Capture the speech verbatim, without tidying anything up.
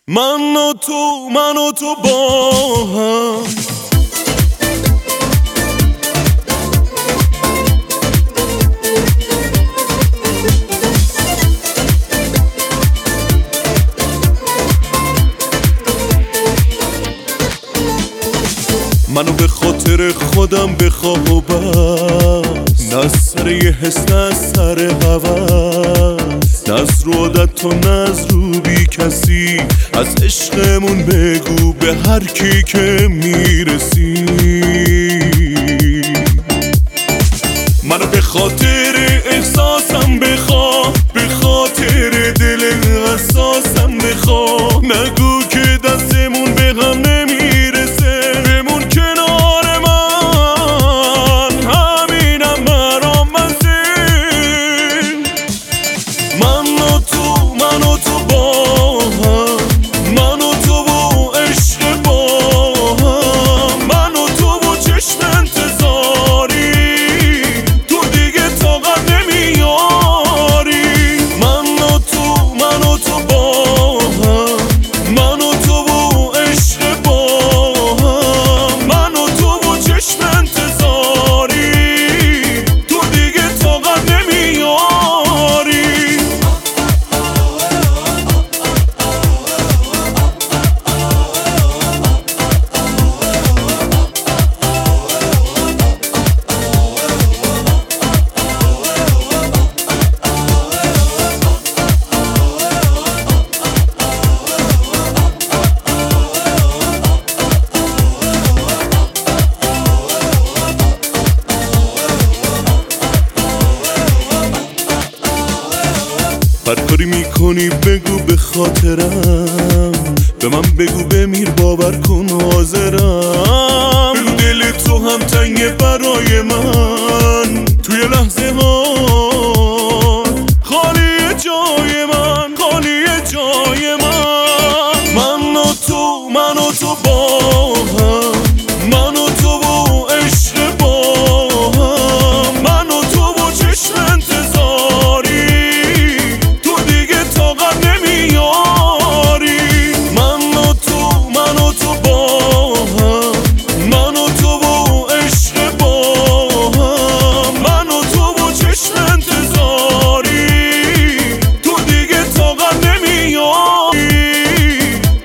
من و تو من و تو با هم منو به خاطر خودم بخواه و بس، نه سر یه حس نه سر هوس، نه از رو عادت تو نه از رو بی کسی. از عشقمون بگو به هر کی که میرسی. منو به خاطر احساسم بخواه، به خاطر دل حساسم بخواه. نگو که دستمون به هم نمیرسه، بمون کنار من، همینم برام منزل. من و تو من و تو با هم، من و تو و عشق با هم، من و تو و چشم انتظاری، تو دیگه طاقت نمیاری. من و تو من و تو با هم، من و تو و عشق با هم، من و تو و چشم انتظاری، تو دیگه طاقت نمیاری. هر کاری میکنی بگو به خاطرم، به من بگو بمیر باور کن حاضرم. بگو دل تو هم تنگه برای من، توی لحظه ها